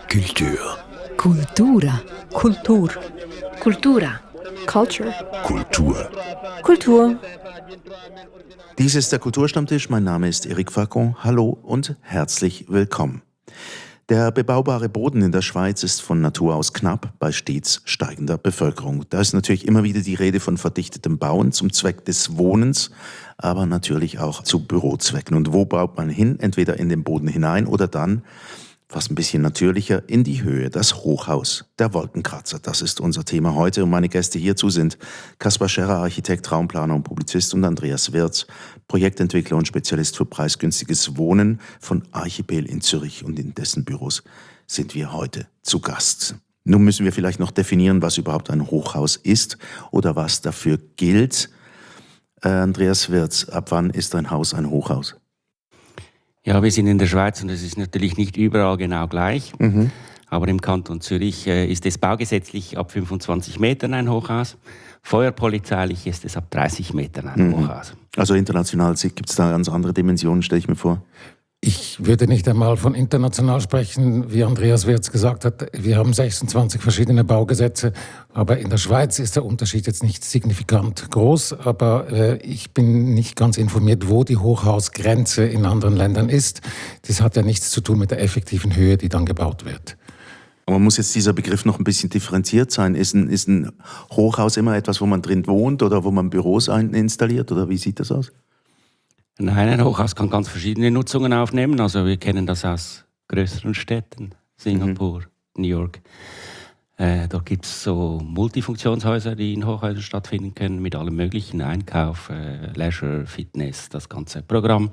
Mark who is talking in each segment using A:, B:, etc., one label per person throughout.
A: Kultur.
B: Kultura.
C: Kultur.
B: Kultura.
C: Culture.
A: Kultur.
C: Kultur.
A: Dies ist der Kulturstammtisch. Mein Name ist Eric Facon. Hallo und herzlich willkommen. Der bebaubare Boden in der Schweiz ist von Natur aus knapp bei stets steigender Bevölkerung. Da ist natürlich immer wieder die Rede von verdichtetem Bauen zum Zweck des Wohnens, aber natürlich auch zu Bürozwecken. Und wo baut man hin? Entweder in den Boden hinein oder dann, fast ein bisschen natürlicher, in die Höhe, das Hochhaus, der Wolkenkratzer. Das ist unser Thema heute und meine Gäste hierzu sind Kaspar Scherrer, Architekt, Raumplaner und Publizist, und Andreas Wirz, Projektentwickler und Spezialist für preisgünstiges Wohnen von Archipel in Zürich, und in dessen Büros sind wir heute zu Gast. Nun müssen wir vielleicht noch definieren, was überhaupt ein Hochhaus ist oder was dafür gilt. Andreas Wirz, ab wann ist ein Haus ein Hochhaus?
D: Ja, wir sind in der Schweiz und es ist natürlich nicht überall genau gleich. Aber im Kanton Zürich ist es baugesetzlich ab 25 Metern ein Hochhaus. Feuerpolizeilich ist es ab 30 Metern ein Hochhaus.
A: Also international gibt es da ganz andere Dimensionen, stelle ich mir vor.
E: Ich würde nicht einmal von international sprechen, wie Andreas Wirz gesagt hat. Wir haben 26 verschiedene Baugesetze, aber in der Schweiz ist der Unterschied jetzt nicht signifikant groß. Aber ich bin nicht ganz informiert, wo die Hochhausgrenze in anderen Ländern ist. Das hat ja nichts zu tun mit der effektiven Höhe, die dann gebaut wird.
A: Aber muss jetzt dieser Begriff noch ein bisschen differenziert sein? Ist ein Hochhaus immer etwas, wo man drin wohnt oder wo man Büros installiert? Oder wie sieht das aus?
D: Nein, ein Hochhaus kann ganz verschiedene Nutzungen aufnehmen. Also wir kennen das aus größeren Städten, Singapur, New York. Dort gibt es so Multifunktionshäuser, die in Hochhäusern stattfinden können, mit allem möglichen, Einkauf, Leisure, Fitness, das ganze Programm.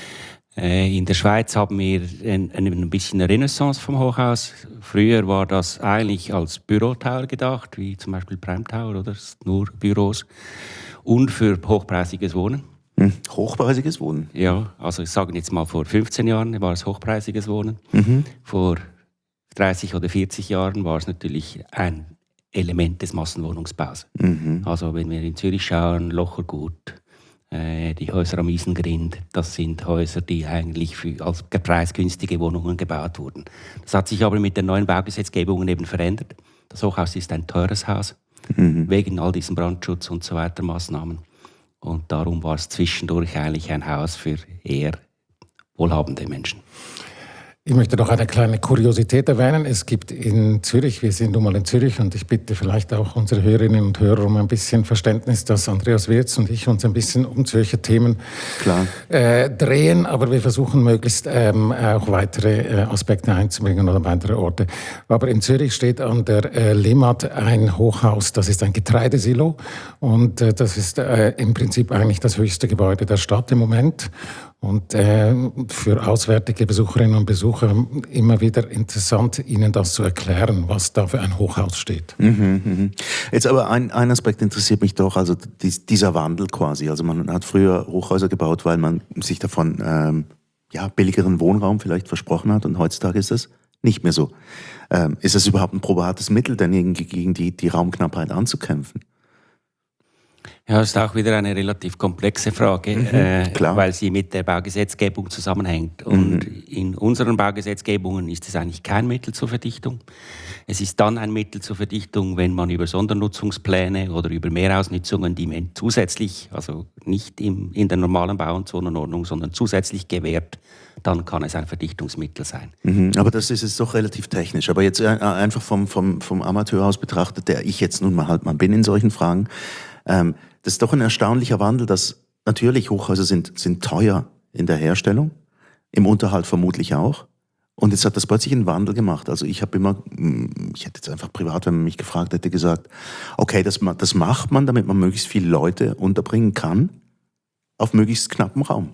D: In der Schweiz haben wir ein bisschen eine Renaissance vom Hochhaus. Früher war das eigentlich als Bürotower gedacht, wie zum Beispiel Prime Tower, oder nur Büros, und für hochpreisiges Wohnen.
A: Hochpreisiges Wohnen?
D: Ja, also ich sage jetzt mal, vor 15 Jahren war es hochpreisiges Wohnen. Vor 30 oder 40 Jahren war es natürlich ein Element des Massenwohnungsbaus. Also wenn wir in Zürich schauen, Lochergut, die Häuser am Isengrind, das sind Häuser, die eigentlich als preisgünstige Wohnungen gebaut wurden. Das hat sich aber mit den neuen Baugesetzgebungen eben verändert. Das Hochhaus ist ein teures Haus, wegen all diesen Brandschutz- und so weiter Maßnahmen. Und darum war es zwischendurch eigentlich ein Haus für eher wohlhabende Menschen.
E: Ich möchte noch eine kleine Kuriosität erwähnen. Es gibt in Zürich, wir sind nun mal in Zürich, und ich bitte vielleicht auch unsere Hörerinnen und Hörer um ein bisschen Verständnis, dass Andreas Wirz und ich uns ein bisschen um Zürcher Themen drehen, aber wir versuchen möglichst auch weitere Aspekte einzubringen oder weitere Orte. Aber in Zürich steht an der Limmat ein Hochhaus, das ist ein Getreidesilo, und das ist im Prinzip eigentlich das höchste Gebäude der Stadt im Moment. Und für auswärtige Besucherinnen und Besucher immer wieder interessant, ihnen das zu erklären, was da für ein Hochhaus steht.
A: Jetzt aber ein Aspekt interessiert mich doch, also dieser Wandel quasi. Also man hat früher Hochhäuser gebaut, weil man sich davon billigeren Wohnraum vielleicht versprochen hat, und heutzutage ist das nicht mehr so. Ist das überhaupt ein probates Mittel, denn gegen die Raumknappheit anzukämpfen?
D: Ja, das ist auch wieder eine relativ komplexe Frage, weil sie mit der Baugesetzgebung zusammenhängt. Und in unseren Baugesetzgebungen ist es eigentlich kein Mittel zur Verdichtung. Es ist dann ein Mittel zur Verdichtung, wenn man über Sondernutzungspläne oder über Mehrausnutzungen, die man zusätzlich, also nicht in der normalen Bau- und Zonenordnung, sondern zusätzlich gewährt, dann kann es ein Verdichtungsmittel sein.
A: Aber das ist jetzt doch relativ technisch. Aber jetzt einfach vom Amateur aus betrachtet, der ich jetzt nun mal bin in solchen Fragen, das ist doch ein erstaunlicher Wandel, dass natürlich Hochhäuser sind teuer in der Herstellung, im Unterhalt vermutlich auch. Und jetzt hat das plötzlich einen Wandel gemacht. Also ich hätte jetzt einfach privat, wenn man mich gefragt hätte, gesagt, okay, das macht man, damit man möglichst viele Leute unterbringen kann, auf möglichst knappem Raum.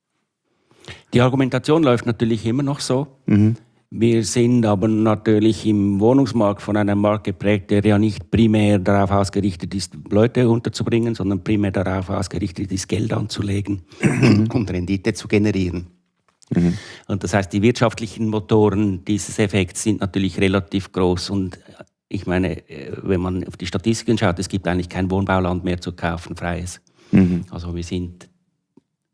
D: Die Argumentation läuft natürlich immer noch so. Wir sind aber natürlich im Wohnungsmarkt von einem Markt geprägt, der ja nicht primär darauf ausgerichtet ist, Leute unterzubringen, sondern primär darauf ausgerichtet ist, Geld anzulegen und Rendite zu generieren. Und das heißt, die wirtschaftlichen Motoren dieses Effekts sind natürlich relativ groß. Und ich meine, wenn man auf die Statistiken schaut, es gibt eigentlich kein Wohnbauland mehr zu kaufen, freies. Also wir sind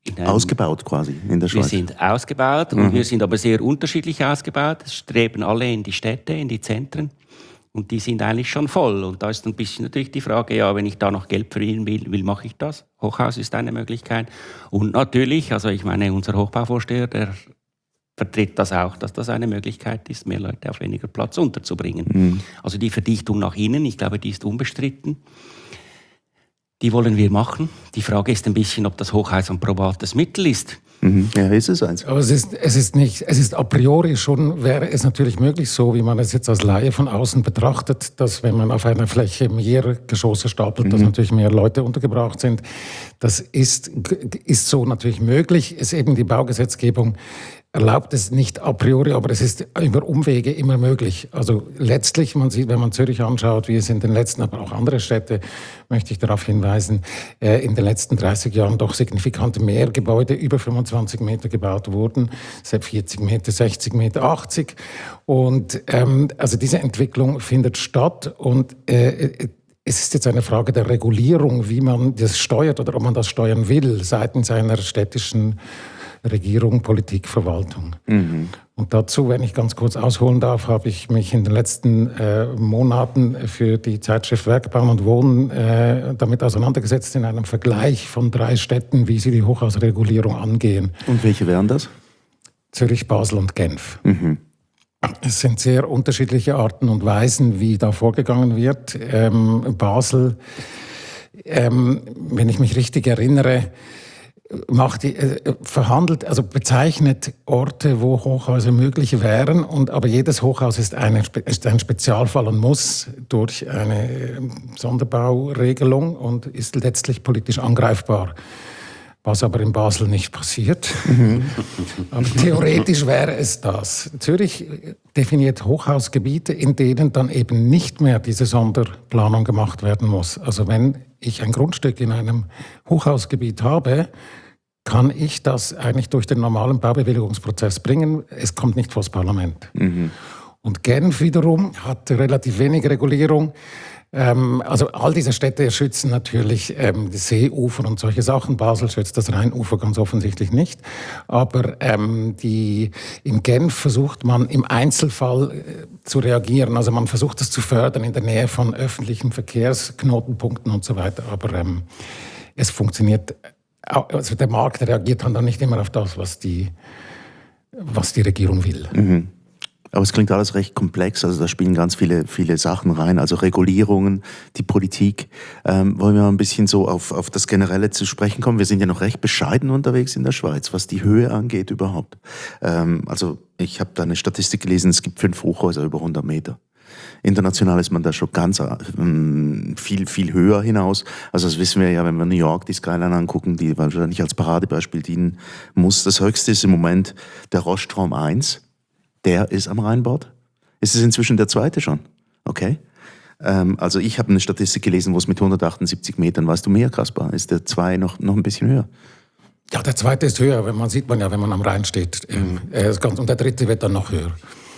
A: Ausgebaut quasi in der Schweiz.
D: Wir sind ausgebaut und wir sind aber sehr unterschiedlich ausgebaut. Es streben alle in die Städte, in die Zentren. Und die sind eigentlich schon voll. Und da ist ein bisschen natürlich die Frage, ja, wenn ich da noch Geld verdienen will, wie mache ich das? Hochhaus ist eine Möglichkeit. Und natürlich, also ich meine, unser Hochbauvorsteher, der vertritt das auch, dass das eine Möglichkeit ist, mehr Leute auf weniger Platz unterzubringen. Also die Verdichtung nach innen, ich glaube, die ist unbestritten. Die wollen wir machen. Die Frage ist ein bisschen, ob das Hochhaus ein probates Mittel ist.
A: Ja, ist es eins.
E: Aber es ist a priori schon, wäre es natürlich möglich, so wie man es jetzt als Laie von außen betrachtet, dass wenn man auf einer Fläche mehr Geschosse stapelt, dass natürlich mehr Leute untergebracht sind. Das ist so natürlich möglich, ist eben die Baugesetzgebung erlaubt es nicht a priori, aber es ist über Umwege immer möglich. Also letztlich, man sieht, wenn man Zürich anschaut, wie es in den letzten, aber auch andere Städte, möchte ich darauf hinweisen, in den letzten 30 Jahren doch signifikant mehr Gebäude über 25 Meter gebaut wurden, selbst 40 Meter, 60 Meter, 80. Und also diese Entwicklung findet statt und es ist jetzt eine Frage der Regulierung, wie man das steuert oder ob man das steuern will seitens einer städtischen Regierung, Politik, Verwaltung. Und dazu, wenn ich ganz kurz ausholen darf, habe ich mich in den letzten Monaten für die Zeitschrift Werk, Bauen und Wohnen damit auseinandergesetzt in einem Vergleich von 3 Städten, wie sie die Hochhausregulierung angehen.
A: Und welche wären das?
E: Zürich, Basel und Genf. Es sind sehr unterschiedliche Arten und Weisen, wie da vorgegangen wird. Basel, wenn ich mich richtig erinnere, bezeichnet Orte, wo Hochhäuser möglich wären, aber jedes Hochhaus ist ein Spezialfall und muss durch eine Sonderbauregelung und ist letztlich politisch angreifbar. Was aber in Basel nicht passiert. Aber theoretisch wäre es das. Zürich definiert Hochhausgebiete, in denen dann eben nicht mehr diese Sonderplanung gemacht werden muss. Also wenn ich ein Grundstück in einem Hochhausgebiet habe, kann ich das eigentlich durch den normalen Baubewilligungsprozess bringen. Es kommt nicht vors Parlament. Und Genf wiederum hat relativ wenig Regulierung. Also all diese Städte schützen natürlich die Seeufer und solche Sachen. Basel schützt das Rheinufer ganz offensichtlich nicht. Aber in Genf versucht man im Einzelfall zu reagieren. Also man versucht das zu fördern in der Nähe von öffentlichen Verkehrsknotenpunkten und so weiter. Aber es funktioniert. Also der Markt reagiert dann nicht immer auf das, was die Regierung will.
A: Aber es klingt alles recht komplex, also da spielen ganz viele Sachen rein, also Regulierungen, die Politik. Wollen wir mal ein bisschen so auf das Generelle zu sprechen kommen? Wir sind ja noch recht bescheiden unterwegs in der Schweiz, was die Höhe angeht überhaupt. Also ich habe da eine Statistik gelesen, es gibt 5 Hochhäuser über 100 Meter. International ist man da schon ganz viel höher hinaus. Also das wissen wir ja, wenn wir New York die Skyline angucken, die wahrscheinlich als Paradebeispiel dienen muss. Das höchste ist im Moment der Roststrom 1. Der ist am Rheinbord. Ist es inzwischen der zweite schon? Okay. Also ich habe eine Statistik gelesen, wo es mit 178 Metern, weißt du mehr, Kaspar? Ist der 2 noch ein bisschen höher?
E: Ja, der zweite ist höher, wenn man am Rhein steht. Und der dritte wird dann noch höher.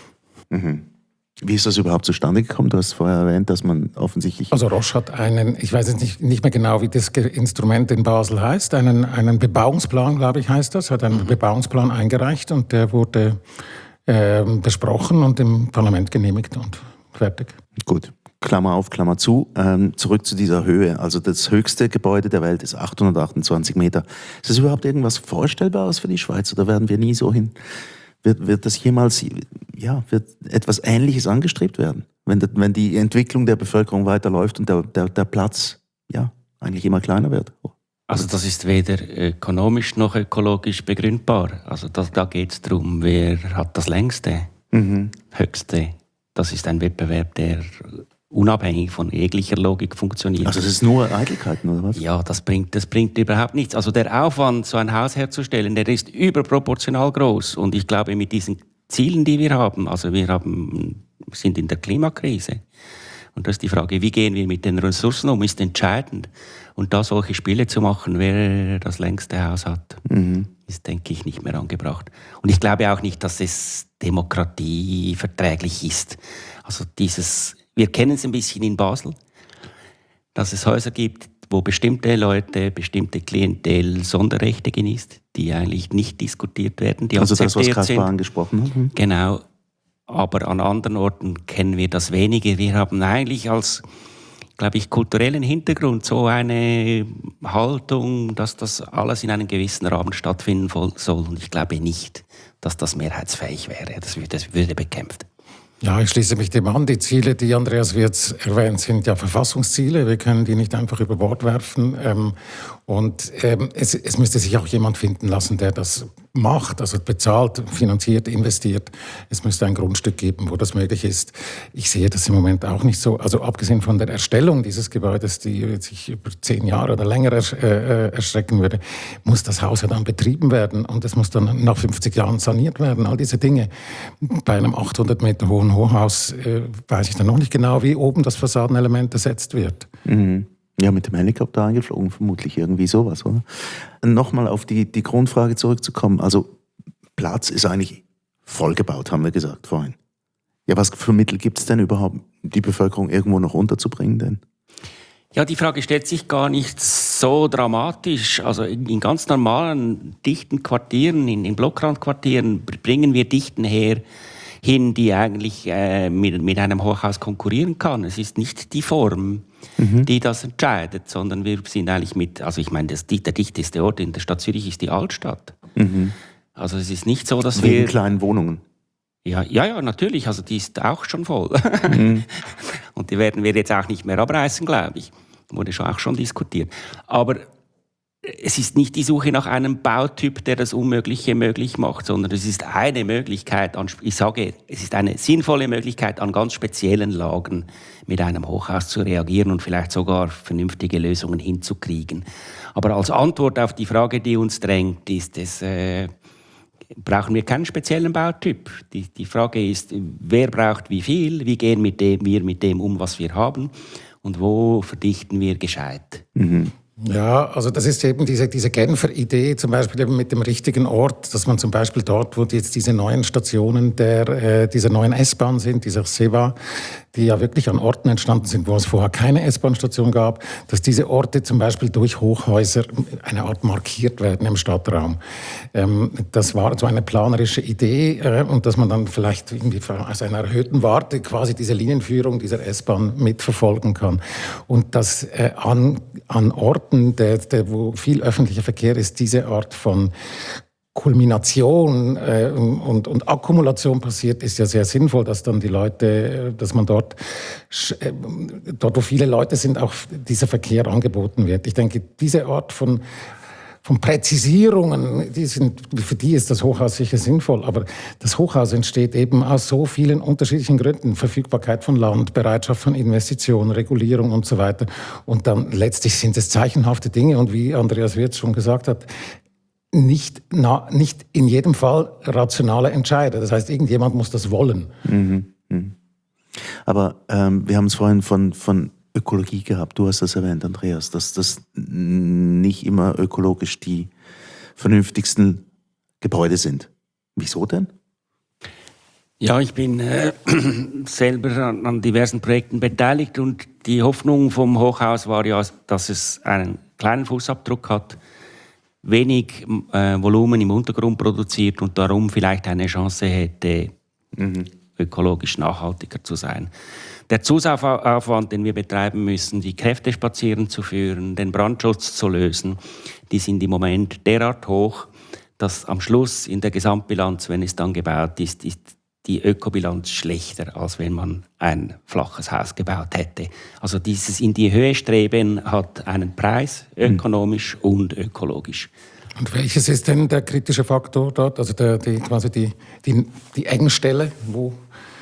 A: Wie ist das überhaupt zustande gekommen? Du hast vorher erwähnt, dass man offensichtlich...
E: Also Roche hat ich weiß jetzt nicht mehr genau, wie das Instrument in Basel heißt, einen Bebauungsplan, glaube ich, heißt das, hat einen Bebauungsplan eingereicht und der wurde besprochen und im Parlament genehmigt und fertig.
A: Gut. Klammer auf, Klammer zu. Zurück zu dieser Höhe. Also das höchste Gebäude der Welt ist 828 Meter. Ist das überhaupt irgendwas Vorstellbares für die Schweiz oder werden wir nie so hin? Wird das jemals, wird etwas Ähnliches angestrebt werden? Wenn die Entwicklung der Bevölkerung weiterläuft und der Platz, eigentlich immer kleiner wird?
D: Also das ist weder ökonomisch noch ökologisch begründbar. Also da geht es darum, wer hat das längste, höchste. Das ist ein Wettbewerb, der unabhängig von jeglicher Logik funktioniert.
A: Also das ist nur Eitelkeiten, oder was?
D: Ja, das bringt überhaupt nichts. Also der Aufwand, so ein Haus herzustellen, der ist überproportional groß. Und ich glaube, mit diesen Zielen, die wir haben, also wir sind in der Klimakrise. Und das ist die Frage, wie gehen wir mit den Ressourcen um, ist entscheidend. Und da solche Spiele zu machen, wer das längste Haus hat, ist, denke ich, nicht mehr angebracht. Und ich glaube auch nicht, dass es demokratieverträglich ist. Also wir kennen es ein bisschen in Basel, dass es Häuser gibt, wo bestimmte Leute, bestimmte Klientel Sonderrechte genießt, die eigentlich nicht diskutiert werden, die
A: also das, was
D: akzeptiert
A: Kaspar
D: sind.
A: angesprochen hat. Mhm.
D: Genau. Aber an anderen Orten kennen wir das weniger. Wir haben eigentlich als, glaube ich, kulturellen Hintergrund so eine Haltung, dass das alles in einem gewissen Rahmen stattfinden soll. Und ich glaube nicht, dass das mehrheitsfähig wäre. Das würde bekämpft.
E: Ja, ich schließe mich dem an. Die Ziele, die Andreas Wirz erwähnt, sind ja Verfassungsziele. Wir können die nicht einfach über Bord werfen. Es müsste sich auch jemand finden lassen, der das macht, also bezahlt, finanziert, investiert. Es müsste ein Grundstück geben, wo das möglich ist. Ich sehe das im Moment auch nicht so. Also abgesehen von der Erstellung dieses Gebäudes, die sich über 10 Jahre oder länger erstrecken würde, muss das Haus ja dann betrieben werden und es muss dann nach 50 Jahren saniert werden. All diese Dinge. Bei einem 800 Meter hohen Hochhaus weiß ich dann noch nicht genau, wie oben das Fassadenelement ersetzt wird.
A: Mhm. Ja, mit dem Helikopter eingeflogen, vermutlich irgendwie sowas, oder? Nochmal auf die Grundfrage zurückzukommen. Also Platz ist eigentlich vollgebaut, haben wir gesagt vorhin. Ja, was für Mittel gibt es denn überhaupt, die Bevölkerung irgendwo noch unterzubringen denn?
D: Ja, die Frage stellt sich gar nicht so dramatisch. Also in ganz normalen, dichten Quartieren, in Blockrandquartieren bringen wir Dichten hin, die eigentlich mit einem Hochhaus konkurrieren kann. Es ist nicht die Form, die das entscheidet, sondern wir sind eigentlich also ich meine, der dichteste Ort in der Stadt Zürich ist die Altstadt. Mhm. Also es ist nicht so, dass
A: wegen
D: wir...
A: kleinen Wohnungen.
D: Ja, natürlich. Also die ist auch schon voll. Mhm. Und die werden wir jetzt auch nicht mehr abreißen, glaube ich. Wurde auch schon diskutiert. Aber es ist nicht die Suche nach einem Bautyp, der das Unmögliche möglich macht, sondern es ist eine Möglichkeit, es ist eine sinnvolle Möglichkeit, an ganz speziellen Lagen mit einem Hochhaus zu reagieren und vielleicht sogar vernünftige Lösungen hinzukriegen. Aber als Antwort auf die Frage, die uns drängt, brauchen wir keinen speziellen Bautyp. Die Frage ist, wer braucht wie viel, wie gehen wir mit dem um, was wir haben und wo verdichten wir gescheit.
A: Mhm.
E: Ja, also das ist eben diese Genfer Idee, zum Beispiel eben mit dem richtigen Ort, dass man zum Beispiel dort, wo jetzt diese neuen Stationen dieser neuen S-Bahn sind, dieser SEVA, die ja wirklich an Orten entstanden sind, wo es vorher keine S-Bahn-Station gab, dass diese Orte zum Beispiel durch Hochhäuser eine Art markiert werden im Stadtraum. Das war so eine planerische Idee und dass man dann vielleicht irgendwie aus einer erhöhten Warte quasi diese Linienführung dieser S-Bahn mitverfolgen kann. Und dass an Orten, wo viel öffentlicher Verkehr ist, diese Art von Kulmination und Akkumulation passiert, ist ja sehr sinnvoll, dass dann die Leute, dass man dort, wo viele Leute sind, auch dieser Verkehr angeboten wird. Ich denke, diese Art von Präzisierungen, für die ist das Hochhaus sicher sinnvoll, aber das Hochhaus entsteht eben aus so vielen unterschiedlichen Gründen. Verfügbarkeit von Land, Bereitschaft von Investitionen, Regulierung und so weiter. Und dann letztlich sind es zeichenhafte Dinge und wie Andreas Wirz schon gesagt hat, nicht in jedem Fall rationale Entscheider. Das heißt, irgendjemand muss das wollen.
A: Mhm. Mhm. Aber wir haben es vorhin von Ökologie gehabt. Du hast das erwähnt, Andreas, dass das nicht immer ökologisch die vernünftigsten Gebäude sind. Wieso denn?
D: Ja, ich bin selber an diversen Projekten beteiligt und die Hoffnung vom Hochhaus war ja, dass es einen kleinen Fußabdruck hat, wenig Volumen im Untergrund produziert und darum vielleicht eine Chance hätte, ökologisch nachhaltiger zu sein. Der Zusatzaufwand, den wir betreiben müssen, die Kräfte spazieren zu führen, den Brandschutz zu lösen, die sind im Moment derart hoch, dass am Schluss in der Gesamtbilanz, wenn es dann gebaut ist, die Ökobilanz schlechter, als wenn man ein flaches Haus gebaut hätte. Also dieses in die Höhe streben hat einen Preis, ökonomisch und ökologisch.
E: Und welches ist denn der kritische Faktor dort, also die Engstelle, wo?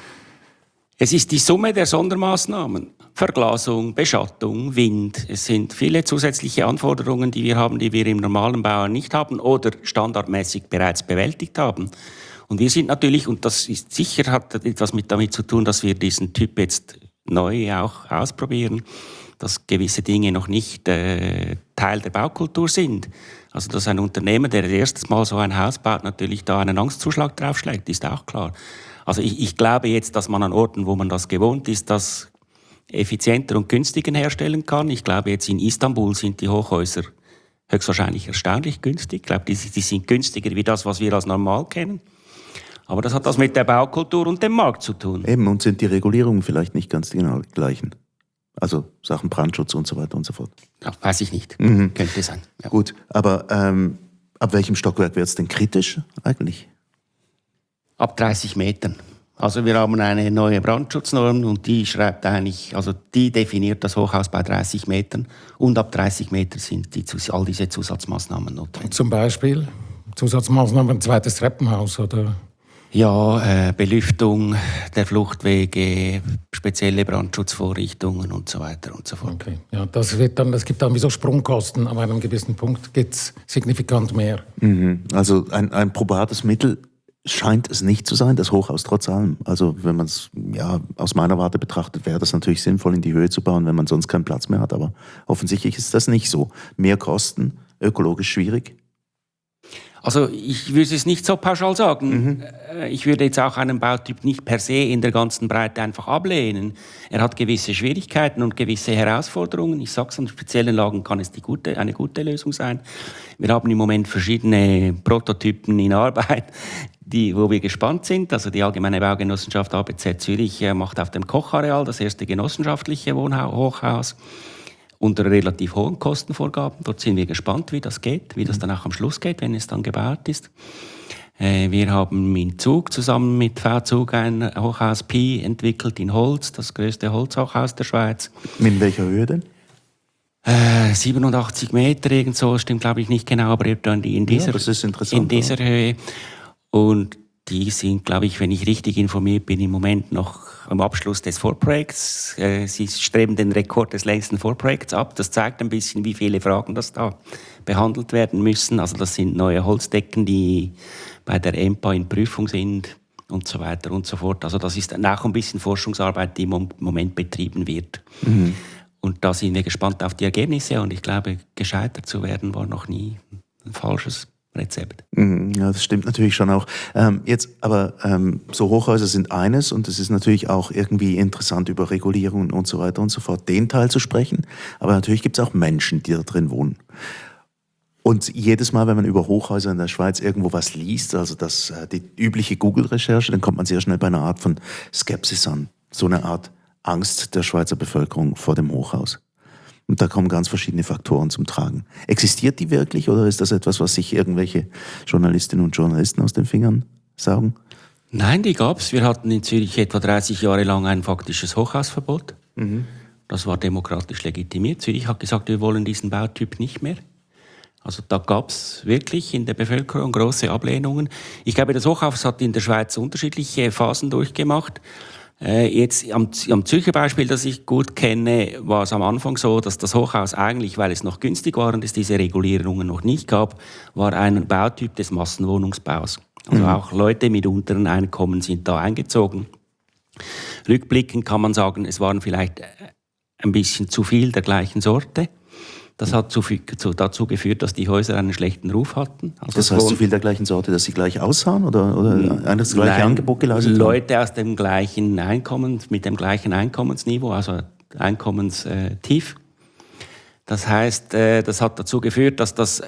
D: Es ist die Summe der Sondermaßnahmen. Verglasung, Beschattung, Wind. Es sind viele zusätzliche Anforderungen, die wir haben, die wir im normalen Bau nicht haben oder standardmäßig bereits bewältigt haben. Und wir sind natürlich, und das ist sicher, hat etwas damit zu tun, dass wir diesen Typ jetzt neu auch ausprobieren, dass gewisse Dinge noch nicht Teil der Baukultur sind. Also dass ein Unternehmer, der das erste Mal so ein Haus baut, natürlich da einen Angstzuschlag draufschlägt, ist auch klar. Also ich glaube jetzt, dass man an Orten, wo man das gewohnt ist, das effizienter und günstiger herstellen kann. Ich glaube, jetzt in Istanbul sind die Hochhäuser höchstwahrscheinlich erstaunlich günstig. Ich glaube, die sind günstiger wie das, was wir als normal kennen. Aber das hat das mit der Baukultur und dem Markt zu tun.
A: Eben, und sind die Regulierungen vielleicht nicht ganz genau die gleichen? Also Sachen Brandschutz und so weiter und so fort.
D: Ja, weiß ich nicht. Könnte sein. Ja.
A: Gut, aber ab welchem Stockwerk wird es denn kritisch eigentlich?
D: Ab 30 Metern. Also wir haben eine neue Brandschutznorm und die schreibt eigentlich, also die definiert das Hochhaus bei 30 Metern und ab 30 Metern sind all diese Zusatzmaßnahmen notwendig.
E: Zum Beispiel Zusatzmaßnahmen, ein zweites Treppenhaus oder?
D: Ja, Belüftung der Fluchtwege, spezielle Brandschutzvorrichtungen und so weiter und so fort.
E: Okay, ja, das gibt dann wie so Sprungkosten, aber an einem gewissen Punkt geht es signifikant mehr.
A: Also ein probates Mittel scheint es nicht zu sein, das Hochhaus trotz allem. Also wenn man es aus meiner Warte betrachtet, wäre das natürlich sinnvoll, in die Höhe zu bauen, wenn man sonst keinen Platz mehr hat. Aber offensichtlich ist das nicht so. Mehr Kosten, ökologisch schwierig.
D: Also ich würde es nicht so pauschal sagen. Ich würde jetzt auch einen Bautyp nicht per se in der ganzen Breite einfach ablehnen. Er hat gewisse Schwierigkeiten und gewisse Herausforderungen. Ich sage es, an speziellen Lagen kann es eine gute Lösung sein. Wir haben im Moment verschiedene Prototypen in Arbeit, wo wir gespannt sind. Also die Allgemeine Baugenossenschaft ABZ Zürich macht auf dem Kochareal das erste genossenschaftliche Hochhaus unter relativ hohen Kostenvorgaben. Dort sind wir gespannt, wie das geht, wie das dann auch am Schluss geht, wenn es dann gebaut ist. Wir haben in Zug zusammen mit V-Zug ein Hochhaus Pi entwickelt in Holz, das größte Holzhochhaus der Schweiz.
A: In welcher Höhe denn?
D: 87 Meter, irgend so, stimmt glaube ich nicht genau, aber in dieser Höhe. Und die sind, glaube ich, wenn ich richtig informiert bin, im Moment noch am Abschluss des Vorprojekts. Sie streben den Rekord des längsten Vorprojekts ab. Das zeigt ein bisschen, wie viele Fragen das da behandelt werden müssen. Also das sind neue Holzdecken, die bei der EMPA in Prüfung sind und so weiter und so fort. Also das ist auch ein bisschen Forschungsarbeit, die im Moment betrieben wird. Und da sind wir gespannt auf die Ergebnisse. Und ich glaube, gescheitert zu werden war noch nie ein falsches Rezept.
A: Ja, das stimmt natürlich schon auch. So Hochhäuser sind eines und es ist natürlich auch irgendwie interessant, über Regulierungen und so weiter und so fort den Teil zu sprechen. Aber natürlich gibt es auch Menschen, die da drin wohnen. Und jedes Mal, wenn man über Hochhäuser in der Schweiz irgendwo was liest, also die übliche Google-Recherche, dann kommt man sehr schnell bei einer Art von Skepsis an. So eine Art Angst der Schweizer Bevölkerung vor dem Hochhaus. Und da kommen ganz verschiedene Faktoren zum Tragen. Existiert die wirklich oder ist das etwas, was sich irgendwelche Journalistinnen und Journalisten aus den Fingern saugen?
D: Nein, die gab es. Wir hatten in Zürich etwa 30 Jahre lang ein faktisches Hochhausverbot. Das war demokratisch legitimiert. Zürich hat gesagt, wir wollen diesen Bautyp nicht mehr. Also da gab es wirklich in der Bevölkerung große Ablehnungen. Ich glaube, das Hochhaus hat in der Schweiz unterschiedliche Phasen durchgemacht. Jetzt am Zürcher Beispiel, das ich gut kenne, war es am Anfang so, dass das Hochhaus eigentlich, weil es noch günstig war und es diese Regulierungen noch nicht gab, war ein Bautyp des Massenwohnungsbaus. Also auch Leute mit unteren Einkommen sind da eingezogen. Rückblickend kann man sagen, es waren vielleicht ein bisschen zu viel der gleichen Sorte. Das hat dazu geführt, dass die Häuser einen schlechten Ruf hatten. Also
A: das heißt, zu viel der gleichen Sorte, dass sie gleich aussahen oder das gleiche Angebot geleistet haben?
D: Leute aus dem gleichen mit dem gleichen Einkommensniveau, also Einkommenstief. Das heißt, das hat dazu geführt, dass das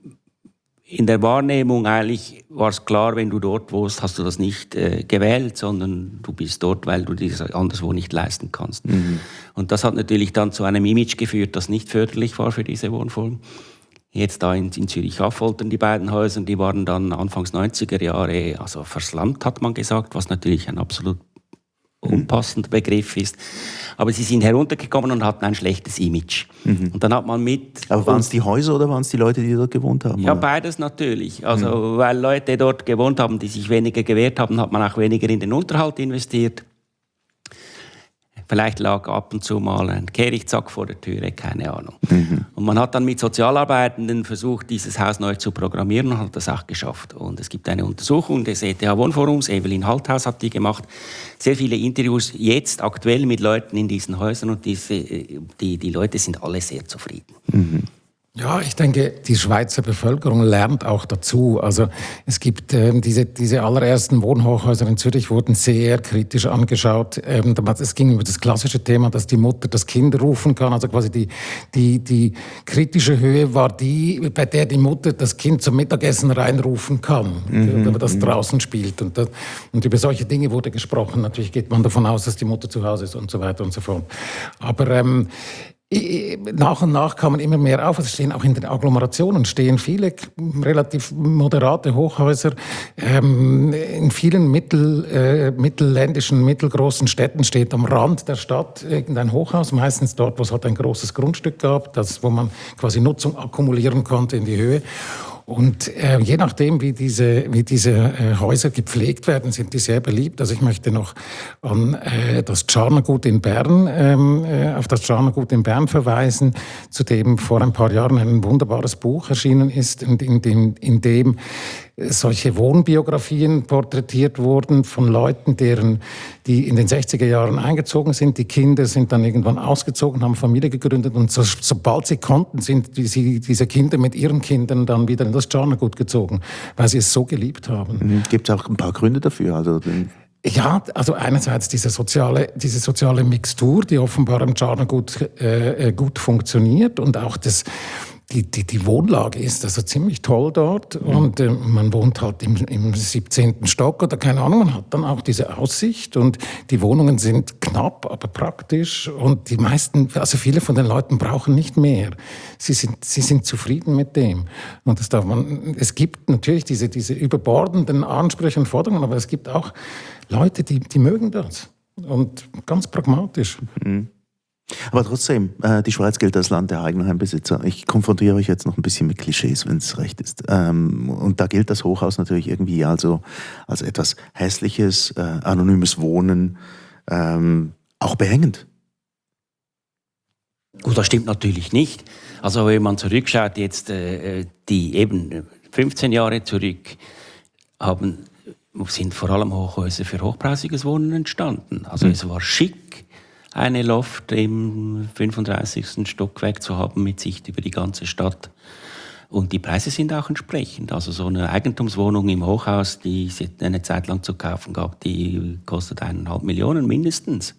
D: in der Wahrnehmung eigentlich war es klar, wenn du dort wohnst, hast du das nicht gewählt, sondern du bist dort, weil du das anderswo nicht leisten kannst. Und das hat natürlich dann zu einem Image geführt, das nicht förderlich war für diese Wohnform. Jetzt da in Zürich-Affoltern, die beiden Häuser, die waren dann Anfangs 90er Jahre, also verslammt, hat man gesagt, was natürlich ein absolut unpassender Begriff ist. Aber sie sind heruntergekommen und hatten ein schlechtes Image. Und dann hat man
A: Aber waren es die Häuser oder waren es die Leute, die dort gewohnt haben?
D: Ja,
A: oder?
D: beides natürlich. Also, weil Leute dort gewohnt haben, die sich weniger gewehrt haben, hat man auch weniger in den Unterhalt investiert. Vielleicht lag ab und zu mal ein Kehrichtsack vor der Türe, keine Ahnung. Und man hat dann mit Sozialarbeitenden versucht, dieses Haus neu zu programmieren und hat das auch geschafft. Und es gibt eine Untersuchung des ETH Wohnforums, Evelyn Halthaus hat die gemacht. Sehr viele Interviews jetzt aktuell mit Leuten in diesen Häusern und die Leute sind alle sehr zufrieden.
E: Ja, ich denke, die Schweizer Bevölkerung lernt auch dazu. Also es gibt diese allerersten Wohnhochhäuser in Zürich wurden sehr kritisch angeschaut. Es ging über das klassische Thema, dass die Mutter das Kind rufen kann. Also quasi die kritische Höhe war die, bei der die Mutter das Kind zum Mittagessen reinrufen kann, das draußen spielt. Und über solche Dinge wurde gesprochen. Natürlich geht man davon aus, dass die Mutter zu Hause ist und so weiter und so fort. Aber nach und nach kamen immer mehr auf. Es stehen auch in den Agglomerationen viele relativ moderate Hochhäuser. In vielen mittelländischen, mittelgroßen Städten steht am Rand der Stadt irgendein Hochhaus, meistens dort, wo es halt ein großes Grundstück gab, wo man quasi Nutzung akkumulieren konnte in die Höhe. Und je nachdem, wie diese Häuser gepflegt werden, sind die sehr beliebt. Also ich möchte noch an das Tscharnergut in Bern, auf das Tscharnergut in Bern verweisen, zu dem vor ein paar Jahren ein wunderbares Buch erschienen ist, in dem solche Wohnbiografien porträtiert wurden von Leuten, die in den 60er Jahren eingezogen sind. Die Kinder sind dann irgendwann ausgezogen, haben Familie gegründet und sobald sie konnten, sind diese Kinder mit ihren Kindern dann wieder in das Tscharnergut gezogen, weil sie es so geliebt haben.
A: Gibt es auch ein paar Gründe dafür?
E: Ja, also einerseits diese soziale Mixtur, die offenbar im Tscharnergut gut funktioniert, und auch die Wohnlage ist also ziemlich toll dort, und man wohnt halt im 17. Stock oder keine Ahnung, man hat dann auch diese Aussicht, und die Wohnungen sind knapp, aber praktisch, und viele von den Leuten brauchen nicht mehr. Sie sind zufrieden mit dem. Und es gibt natürlich diese überbordenden Ansprüche und Forderungen, aber es gibt auch Leute, die mögen das, und ganz pragmatisch.
A: Aber trotzdem, die Schweiz gilt als Land der Eigenheimbesitzer. Ich konfrontiere euch jetzt noch ein bisschen mit Klischees, wenn es recht ist. Und da gilt das Hochhaus natürlich irgendwie also als etwas Hässliches, anonymes Wohnen, auch behängend.
D: Gut, das stimmt natürlich nicht. Also wenn man zurückschaut, jetzt die eben 15 Jahre zurück, sind vor allem Hochhäuser für hochpreisiges Wohnen entstanden. Also es war schick, eine Loft im 35. Stockwerk zu haben mit Sicht über die ganze Stadt. Und die Preise sind auch entsprechend. Also so eine Eigentumswohnung im Hochhaus, die es eine Zeit lang zu kaufen gab, die kostet 1,5 Millionen mindestens.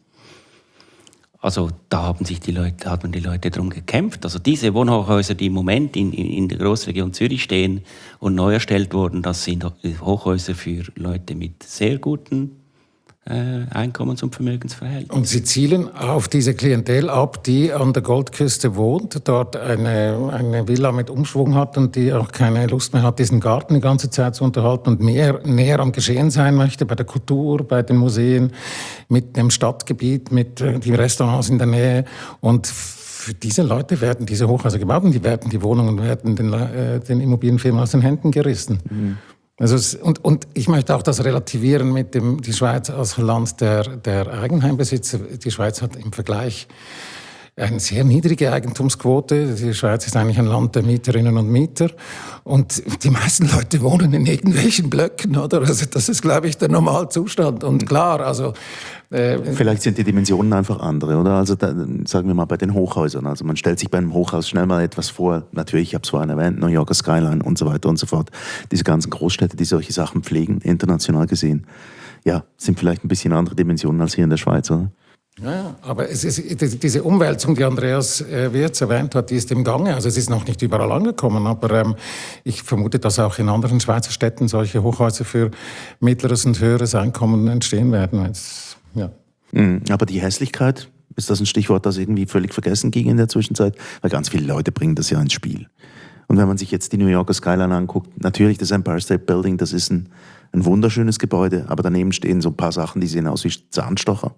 D: Also da haben die Leute darum gekämpft. Also diese Wohnhochhäuser, die im Moment in der Großregion Zürich stehen und neu erstellt wurden, das sind Hochhäuser für Leute mit sehr guten Einkommens- und Vermögensverhältnissen.
E: Und Sie zielen auf diese Klientel ab, die an der Goldküste wohnt, dort eine Villa mit Umschwung hat und die auch keine Lust mehr hat, diesen Garten die ganze Zeit zu unterhalten und näher am Geschehen sein möchte, bei der Kultur, bei den Museen, mit dem Stadtgebiet, mit den Restaurants in der Nähe. Und für diese Leute werden diese Hochhäuser gebaut, und die Wohnungen werden den Immobilienfirmen aus den Händen gerissen. Also und ich möchte auch das relativieren mit die Schweiz als Land der Eigenheimbesitzer. Die Schweiz hat im Vergleich eine sehr niedrige Eigentumsquote. Die Schweiz ist eigentlich ein Land der Mieterinnen und Mieter. Und die meisten Leute wohnen in irgendwelchen Blöcken, oder? Also das ist, glaube ich, der Normalzustand. Und klar, also
A: vielleicht sind die Dimensionen einfach andere, oder? Also sagen wir mal bei den Hochhäusern. Also man stellt sich bei einem Hochhaus schnell mal etwas vor. Natürlich, ich habe es vorhin erwähnt, New Yorker Skyline und so weiter und so fort. Diese ganzen Großstädte, die solche Sachen pflegen, international gesehen, ja, sind vielleicht ein bisschen andere Dimensionen als hier in der Schweiz, oder?
E: Ja, aber es ist diese Umwälzung, die Andreas Wirz erwähnt hat, die ist im Gange. Also es ist noch nicht überall angekommen, aber ich vermute, dass auch in anderen Schweizer Städten solche Hochhäuser für mittleres und höheres Einkommen entstehen werden. Ja.
A: Aber die Hässlichkeit, ist das ein Stichwort, das irgendwie völlig vergessen ging in der Zwischenzeit? Weil ganz viele Leute bringen das ja ins Spiel. Und wenn man sich jetzt die New Yorker Skyline anguckt, natürlich das Empire State Building, das ist ein wunderschönes Gebäude, aber daneben stehen so ein paar Sachen, die sehen aus wie Zahnstocher.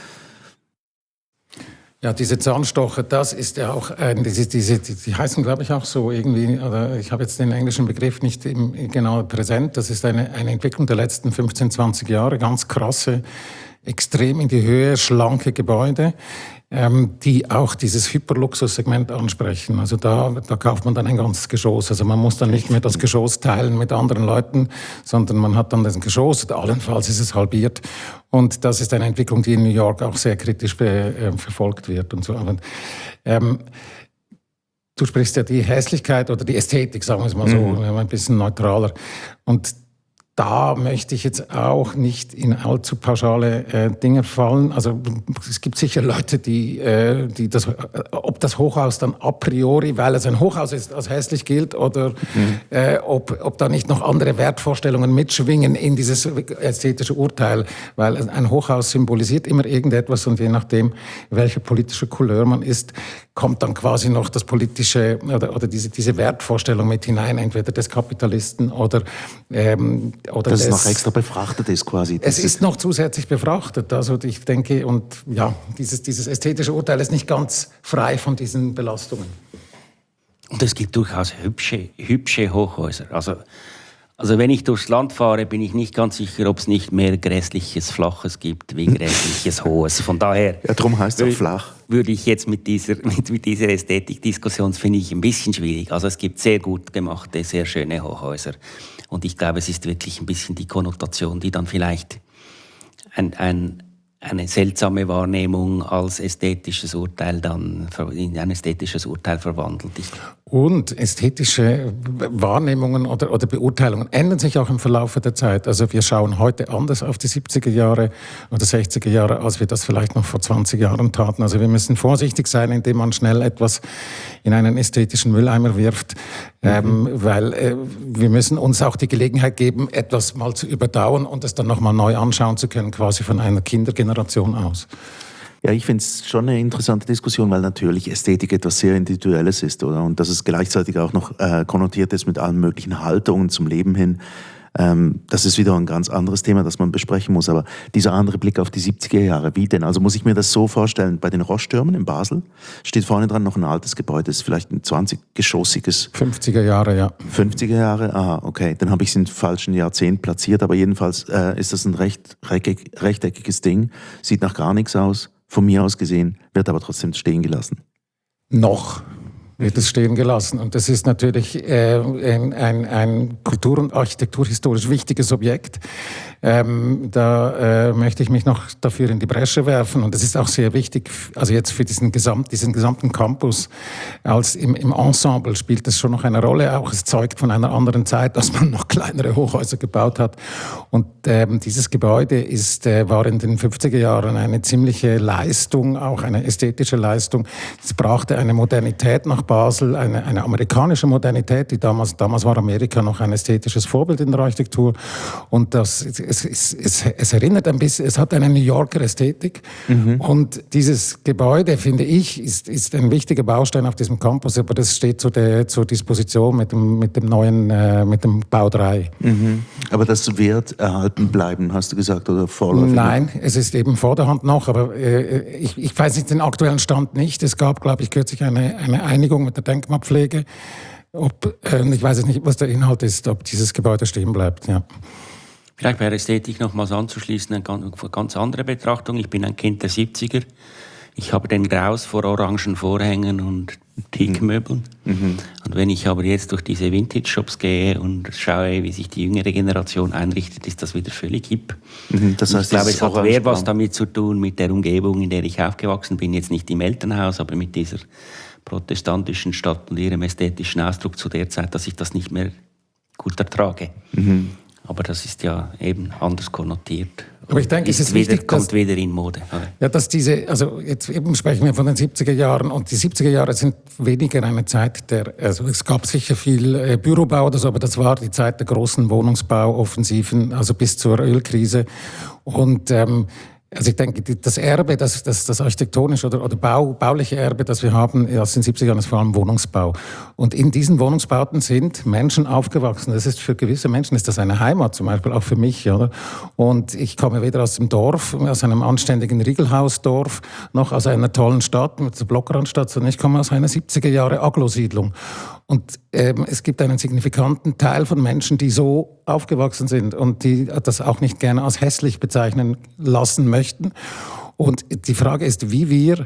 E: Ja, diese Zahnstocher, das ist ja auch, die heißen, glaube ich, auch so irgendwie, oder ich habe jetzt den englischen Begriff nicht genau präsent, das ist eine Entwicklung der letzten 15, 20 Jahre, ganz krasse, extrem in die Höhe, schlanke Gebäude, die auch dieses Hyperluxussegment ansprechen. Also da kauft man dann ein ganzes Geschoss. Also man muss dann nicht mehr das Geschoss teilen mit anderen Leuten, sondern man hat dann das Geschoss, allenfalls ist es halbiert. Und das ist eine Entwicklung, die in New York auch sehr kritisch verfolgt wird und so. Aber, du sprichst ja die Hässlichkeit oder die Ästhetik, sagen wir es mal so, ein bisschen neutraler. Und da möchte ich jetzt auch nicht in allzu pauschale Dinge fallen. Also es gibt sicher Leute, die ob das Hochhaus dann a priori, weil es ein Hochhaus ist, als hässlich gilt, oder ob da nicht noch andere Wertvorstellungen mitschwingen in dieses ästhetische Urteil, weil ein Hochhaus symbolisiert immer irgendetwas und je nachdem, welche politische Couleur man ist, kommt dann quasi noch das politische oder diese Wertvorstellung mit hinein, entweder des Kapitalisten oder
A: dass es noch extra befrachtet ist quasi.
E: Es ist noch zusätzlich befrachtet. Also ich denke, und ja, dieses ästhetische Urteil ist nicht ganz frei von diesen Belastungen.
D: Und es gibt durchaus hübsche Hochhäuser. Also wenn ich durchs Land fahre, bin ich nicht ganz sicher, ob es nicht mehr grässliches Flaches gibt wie grässliches Hohes. Von daher
A: ja, darum heißt es auch flach.
D: Würde ich jetzt mit dieser Ästhetikdiskussion, finde ich ein bisschen schwierig. Also es gibt sehr gut gemachte, sehr schöne Hochhäuser. Und ich glaube, es ist wirklich ein bisschen die Konnotation, die dann vielleicht eine seltsame Wahrnehmung als ästhetisches Urteil dann in ein ästhetisches Urteil verwandelt.
E: Und ästhetische Wahrnehmungen oder Beurteilungen ändern sich auch im Verlauf der Zeit. Also wir schauen heute anders auf die 70er Jahre oder 60er Jahre, als wir das vielleicht noch vor 20 Jahren taten. Also wir müssen vorsichtig sein, indem man schnell etwas in einen ästhetischen Mülleimer wirft, weil wir müssen uns auch die Gelegenheit geben, etwas mal zu überdauen und es dann nochmal neu anschauen zu können, quasi von einer Kindergeneration aus.
A: Ja, ich finde es schon eine interessante Diskussion, weil natürlich Ästhetik etwas sehr Individuelles ist, oder? Und dass es gleichzeitig auch noch konnotiert ist mit allen möglichen Haltungen zum Leben hin. Das ist wieder ein ganz anderes Thema, das man besprechen muss. Aber dieser andere Blick auf die 70er Jahre, wie denn? Also muss ich mir das so vorstellen, bei den Roche-Türmen in Basel steht vorne dran noch ein altes Gebäude, das ist vielleicht ein 20-geschossiges...
E: 50er Jahre, ja.
A: 50er Jahre? Aha, okay. Dann habe ich es im falschen Jahrzehnt platziert, aber jedenfalls ist das ein rechteckiges Ding, sieht nach gar nichts aus. Von mir aus gesehen, wird aber trotzdem stehen gelassen.
E: Noch wird es stehen gelassen. Und das ist natürlich ein kultur- und architekturhistorisch wichtiges Objekt. Da möchte ich mich noch dafür in die Bresche werfen. Und das ist auch sehr wichtig, also jetzt für diesen gesamten Campus. Im Ensemble spielt das schon noch eine Rolle. Auch es zeugt von einer anderen Zeit, dass man noch kleinere Hochhäuser gebaut hat. Und dieses Gebäude war in den 50er Jahren eine ziemliche Leistung, auch eine ästhetische Leistung. Es brachte eine Modernität nach Basel, eine amerikanische Modernität, die damals war Amerika noch ein ästhetisches Vorbild in der Architektur. Und es erinnert ein bisschen, es hat eine New Yorker Ästhetik. Und dieses Gebäude, finde ich, ist ein wichtiger Baustein auf diesem Campus, aber das steht zur Disposition mit dem Bau 3.
A: Aber das wird erhalten bleiben, hast du gesagt, oder vorläufig?
E: Nein, es ist eben vor der Hand noch, aber ich weiß nicht den aktuellen Stand nicht. Es gab, glaube ich, kürzlich eine Einigung mit der Denkmalpflege. Ich weiß jetzt nicht, was der Inhalt ist, ob dieses Gebäude stehen bleibt. Ja.
D: Vielleicht bei der Ästhetik nochmals anzuschließen, eine ganz andere Betrachtung. Ich bin ein Kind der 70er. Ich habe den Graus vor orangen Vorhängen und Teakmöbeln. Und wenn ich aber jetzt durch diese Vintage-Shops gehe und schaue, wie sich die jüngere Generation einrichtet, ist das wieder völlig hip.
A: Das heißt,
D: ich glaube, es hat mehr was damit zu tun mit der Umgebung, in der ich aufgewachsen bin. Jetzt nicht im Elternhaus, aber mit dieser protestantischen Stadt und ihrem ästhetischen Ausdruck zu der Zeit, dass ich das nicht mehr gut ertrage. Aber das ist ja eben anders konnotiert.
E: Aber ich denke, es ist wichtig,
D: kommt wieder in Mode.
E: Ja, dass also jetzt eben sprechen wir von den 70er Jahren und die 70er Jahre sind weniger eine Zeit also es gab sicher viel Bürobau oder so, aber das war die Zeit der großen Wohnungsbauoffensiven, also bis zur Ölkrise. Und also ich denke, das Erbe, das architektonische oder bauliche Erbe, das wir haben aus den 70er Jahren, ist vor allem Wohnungsbau. Und in diesen Wohnungsbauten sind Menschen aufgewachsen. Das ist für gewisse Menschen ist das eine Heimat, zum Beispiel auch für mich, oder? Und ich komme weder aus dem Dorf, aus einem anständigen Riegelhausdorf, noch aus einer tollen Stadt, mit der Blockrandstadt, sondern ich komme aus einer 70er Jahre Agglosiedlung. Und es gibt einen signifikanten Teil von Menschen, die so aufgewachsen sind und die das auch nicht gerne als hässlich bezeichnen lassen möchten. Und die Frage ist, wie wir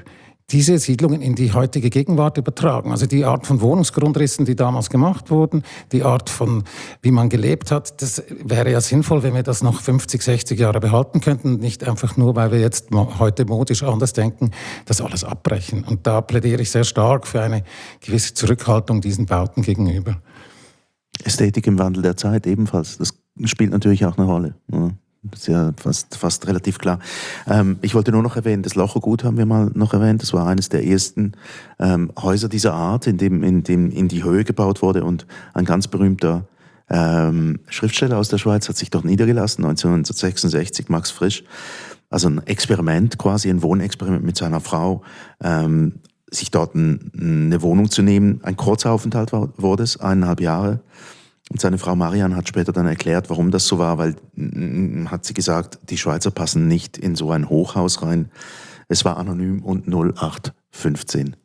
E: diese Siedlungen in die heutige Gegenwart übertragen. Also die Art von Wohnungsgrundrissen, die damals gemacht wurden, die Art von, wie man gelebt hat, das wäre ja sinnvoll, wenn wir das noch 50, 60 Jahre behalten könnten, nicht einfach nur, weil wir jetzt heute modisch anders denken, das alles abbrechen. Und da plädiere ich sehr stark für eine gewisse Zurückhaltung diesen Bauten gegenüber.
A: Ästhetik im Wandel der Zeit ebenfalls. Das spielt natürlich auch eine Rolle. Ja. Das ist ja fast relativ klar. Ich wollte nur noch erwähnen, das Lochergut haben wir mal noch erwähnt. Das war eines der ersten Häuser dieser Art, in dem in die Höhe gebaut wurde. Und ein ganz berühmter Schriftsteller aus der Schweiz hat sich dort niedergelassen, 1966, Max Frisch. Also ein Experiment, quasi ein Wohnexperiment mit seiner Frau, sich dort eine Wohnung zu nehmen. Ein Kurzaufenthalt wurde es, 1,5 Jahre. Und seine Frau Marianne hat später dann erklärt, warum das so war, weil, hat sie gesagt, die Schweizer passen nicht in so ein Hochhaus rein. Es war anonym und 0815.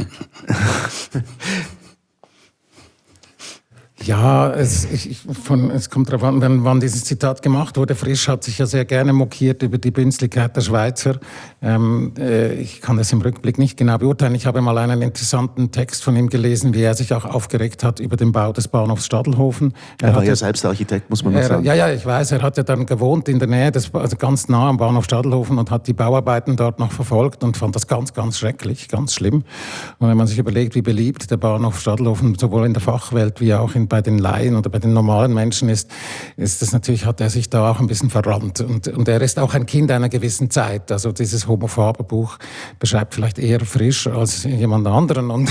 E: Ja, es kommt darauf an, wann dieses Zitat gemacht wurde. Frisch hat sich ja sehr gerne mokiert über die Bünzligkeit der Schweizer. Ich kann das im Rückblick nicht genau beurteilen. Ich habe mal einen interessanten Text von ihm gelesen, wie er sich auch aufgeregt hat über den Bau des Bahnhofs Stadelhofen.
A: Er war ja selbst Architekt, muss man noch sagen.
E: Ja, ich weiß. Er hat ja dann gewohnt in der Nähe, also ganz nah am Bahnhof Stadelhofen und hat die Bauarbeiten dort noch verfolgt und fand das ganz, ganz schrecklich, ganz schlimm. Und wenn man sich überlegt, wie beliebt der Bahnhof Stadelhofen sowohl in der Fachwelt wie auch bei den Laien oder bei den normalen Menschen ist das natürlich, hat er sich da auch ein bisschen verrannt. Und er ist auch ein Kind einer gewissen Zeit. Also dieses homophobe Buch beschreibt vielleicht eher Frisch als jemand anderen. Und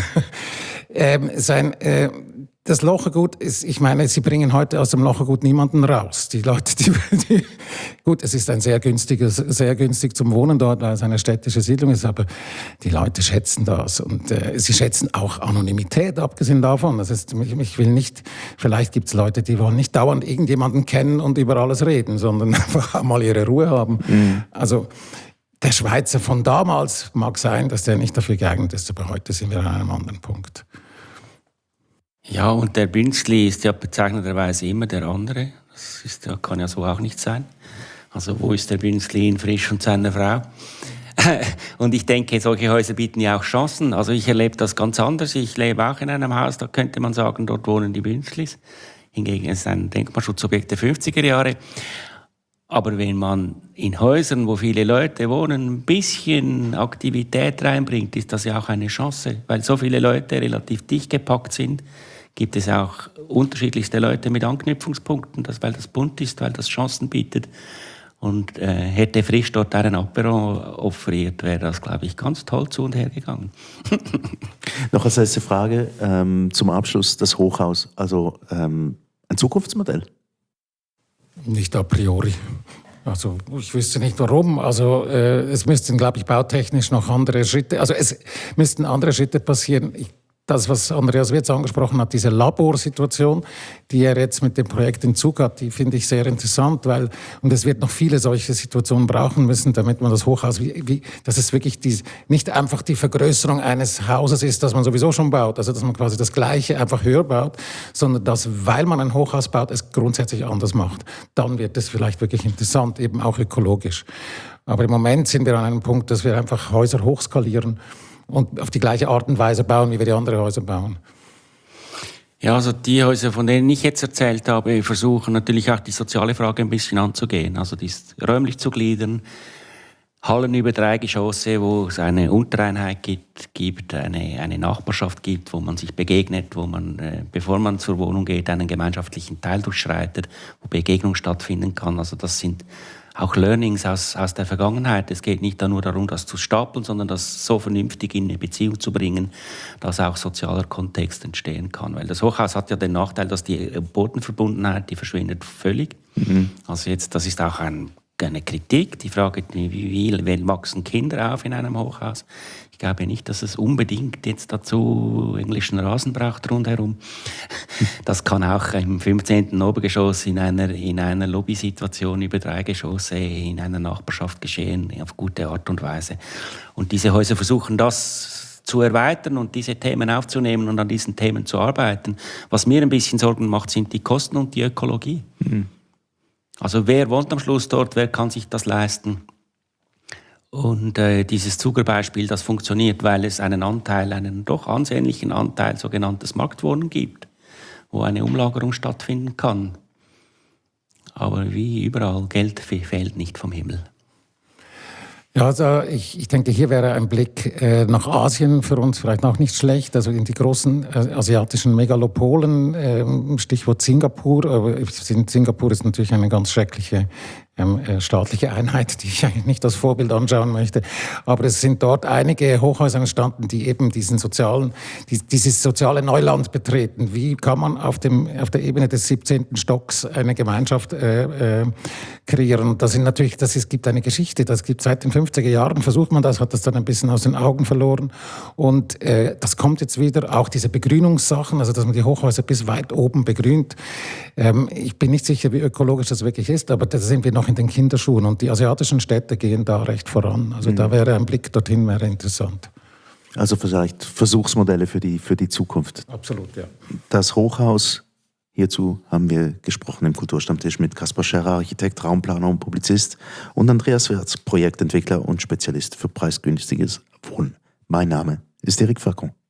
E: das Lochergut ist, ich meine, sie bringen heute aus dem Lochergut niemanden raus. Die Leute, gut, es ist sehr günstig zum Wohnen dort, weil es eine städtische Siedlung ist, aber die Leute schätzen das und sie schätzen auch Anonymität, abgesehen davon. Das ist, ich will nicht, vielleicht gibt es Leute, die wollen nicht dauernd irgendjemanden kennen und über alles reden, sondern einfach mal ihre Ruhe haben. Mhm. Also, der Schweizer von damals mag sein, dass der nicht dafür geeignet ist, aber heute sind wir an einem anderen Punkt.
D: Ja, und der Bünzli ist ja bezeichnenderweise immer der andere. Das kann ja so auch nicht sein. Also wo ist der Bünzli in Frisch und seiner Frau? Und ich denke, solche Häuser bieten ja auch Chancen. Also ich erlebe das ganz anders. Ich lebe auch in einem Haus, da könnte man sagen, dort wohnen die Bünzlis. Hingegen ist es ein Denkmalschutzobjekt der 50er Jahre. Aber wenn man in Häusern, wo viele Leute wohnen, ein bisschen Aktivität reinbringt, ist das ja auch eine Chance. Weil so viele Leute relativ dicht gepackt sind, gibt es auch unterschiedlichste Leute mit Anknüpfungspunkten, weil das bunt ist, weil das Chancen bietet. Und hätte Frisch dort einen Apero offeriert, wäre das, glaube ich, ganz toll zu und her gegangen.
A: Noch als letzte Frage zum Abschluss, das Hochhaus. Also ein Zukunftsmodell?
E: Nicht a priori. Also ich wüsste nicht warum. Also es müssten, glaube ich, bautechnisch noch andere Schritte, also es müssten andere Schritte passieren. Das, was Andreas Wirz angesprochen hat, diese Laborsituation, die er jetzt mit dem Projekt in Zug hat, die finde ich sehr interessant, und es wird noch viele solche Situationen brauchen müssen, damit man das Hochhaus, dass es wirklich nicht einfach die Vergrößerung eines Hauses ist, das man sowieso schon baut, also dass man quasi das Gleiche einfach höher baut, sondern dass, weil man ein Hochhaus baut, es grundsätzlich anders macht. Dann wird es vielleicht wirklich interessant, eben auch ökologisch. Aber im Moment sind wir an einem Punkt, dass wir einfach Häuser hochskalieren und auf die gleiche Art und Weise bauen, wie wir die anderen Häuser bauen.
D: Ja, also die Häuser, von denen ich jetzt erzählt habe, versuchen natürlich auch die soziale Frage ein bisschen anzugehen. Also dies räumlich zu gliedern, Hallen über 3 Geschosse, wo es eine Untereinheit gibt, eine Nachbarschaft gibt, wo man sich begegnet, wo man, bevor man zur Wohnung geht, einen gemeinschaftlichen Teil durchschreitet, wo Begegnung stattfinden kann. Also das sind auch Learnings aus der Vergangenheit. Es geht nicht nur darum, das zu stapeln, sondern das so vernünftig in eine Beziehung zu bringen, dass auch sozialer Kontext entstehen kann. Weil das Hochhaus hat ja den Nachteil, dass die Bodenverbundenheit, die verschwindet völlig. Mhm. Also jetzt, das ist auch eine Kritik. Die Frage, wie wachsen Kinder auf in einem Hochhaus? Ich glaube nicht, dass es unbedingt jetzt dazu englischen Rasen braucht rundherum. Das kann auch im 15. Obergeschoss in einer Lobbysituation über 3 Geschosse in einer Nachbarschaft geschehen, auf gute Art und Weise. Und diese Häuser versuchen das zu erweitern und diese Themen aufzunehmen und an diesen Themen zu arbeiten. Was mir ein bisschen Sorgen macht, sind die Kosten und die Ökologie. Mhm. Also wer wohnt am Schluss dort, wer kann sich das leisten? Und dieses Zugerbeispiel, das funktioniert, weil es einen doch ansehnlichen Anteil sogenanntes Marktwohnen gibt, wo eine Umlagerung stattfinden kann. Aber wie überall, Geld fällt nicht vom Himmel.
E: Ja, also ich denke, hier wäre ein Blick nach Asien für uns vielleicht auch nicht schlecht, also in die großen asiatischen Megalopolen, Stichwort Singapur. Aber Singapur ist natürlich eine ganz schreckliche staatliche Einheit, die ich eigentlich nicht als Vorbild anschauen möchte. Aber es sind dort einige Hochhäuser entstanden, die eben dieses soziale Neuland betreten. Wie kann man auf der Ebene des 17. Stocks eine Gemeinschaft kreieren? Es gibt eine Geschichte, das gibt seit den 50er Jahren, versucht man das, hat das dann ein bisschen aus den Augen verloren. Und das kommt jetzt wieder, auch diese Begrünungssachen, also dass man die Hochhäuser bis weit oben begrünt. Ich bin nicht sicher, wie ökologisch das wirklich ist, aber da sind wir noch in den Kinderschuhen und die asiatischen Städte gehen da recht voran. Also da wäre ein Blick dorthin wäre interessant.
A: Also vielleicht Versuchsmodelle für die Zukunft.
E: Absolut, ja.
A: Das Hochhaus, hierzu haben wir gesprochen im Kulturstammtisch mit Kaspar Scherrer, Architekt, Raumplaner und Publizist, und Andreas Wirz, Projektentwickler und Spezialist für preisgünstiges Wohnen. Mein Name ist Eric Facon.